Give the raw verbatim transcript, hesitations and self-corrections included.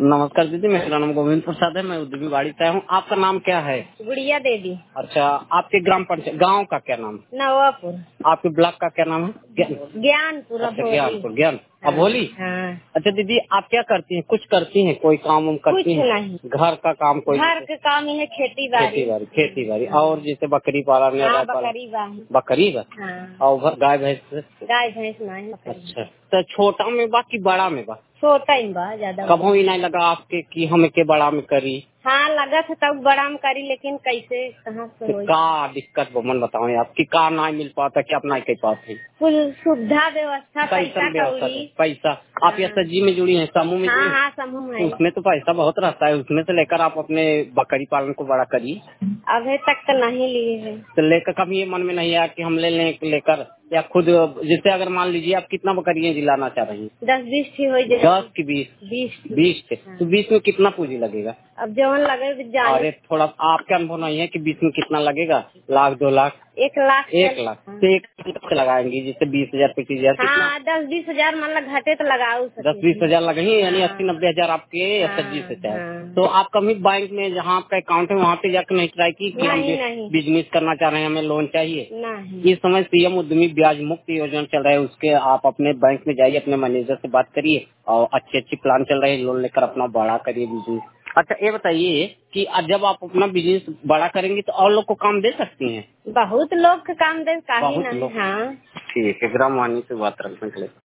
नमस्कार दीदी, मेरा नाम गोविंद प्रसाद है। मैं उद्यमी बाड़ी से हूँ। आपका नाम क्या है? गुड़िया देवी। अच्छा, आपके ग्राम पंचायत गांव का क्या नाम? नवापुर। आपके ब्लॉक का क्या नाम है? ज्ञानपुर। अच्छा, ज्ञानपुर। ज्ञान हाँ, अभोली। हाँ। अच्छा दीदी, आप क्या करती हैं? कुछ करती हैं? कोई काम उम करती कुछ हैं? नहीं, घर का काम कोई? घर के काम ही है, खेती बाड़ी। खेती बाड़ी खेती बाड़ी और जैसे बकरी पालन या हाँ, गाय पालन? बकरी बाही। बकरी बा हाँ, और घर- गाय भैंस? गाय भैंस नहीं। अच्छा, तो छोटा में बा कि बड़ा में बा? छोटा ही बा, ज्यादा कभी ही नहीं लगा आपके कि हमें के बड़ा में करी? हाँ लगा था तब बड़ा में करी, लेकिन कैसे कहाँ से तो होई? का दिक्कत बमन बताओ आप कि का नहीं मिल पाता, क्या अपना के पास है? कुल सुविधा व्यवस्था, पैसा कैसन व्यवस्था कौड़ी। है? पैसा आप हाँ। एस एच जी में जुड़ी हैं, समूह में हाँ जुड़ी हैं? हाँ, समूह है। उसमें तो पैसा बहुत रहता है, उसमें से लेकर आप अपने बकरी पालन को बड़ा करिए। अभी तक तो नहीं लिए है। तो लेकर कभी ये मन में नहीं आया कि हम ले लें लेकर, या खुद जैसे अगर मान लीजिए आप कितना बकरियां दिलाना चाह रही हैं? दस बीस थी हो जाए। दस की बीस? बीस थी। बीस के हाँ। तो बीस में कितना पूंजी लगेगा? अब जवन लगे जाने। अरे थोड़ा आपका अनुभव नहीं है कि बीस में कितना लगेगा? लाख दो लाख? एक लाख एक लाख तो एक लाख से लगाएंगे, जिससे बीस हजार पच्चीस हजार कितना? हाँ, दस बीस हजार मतलब घटे तो लगाओ। दस बीस हजार लगेंगे, यानी हाँ। अस्सी नब्बे हजार आपके एस एच जी हाँ, से चाहे। हाँ। तो आप कभी बैंक में जहाँ आपका अकाउंट है वहाँ पे जाकर नहीं ट्राई की कि हम नहीं, नहीं। बिजनेस करना चाह रहे हैं, हमें लोन चाहिए? नहीं। इस समय सीएम उद्यमी ब्याज मुक्त योजना चल रहा है, उसके आप अपने बैंक में जाइए, अपने मैनेजर से बात करिए और अच्छे अच्छे प्लान चल रहे हैं, लोन लेकर अपना बड़ा करिए बिजनेस। अच्छा, ये बताइए कि जब आप अपना बिजनेस बड़ा करेंगे तो और लोग को काम दे सकती हैं? बहुत लोग का काम दे, काहे बहुत नहीं। लोग। हाँ। ठीक है, ग्राम वाणी से बात रखने के लिए।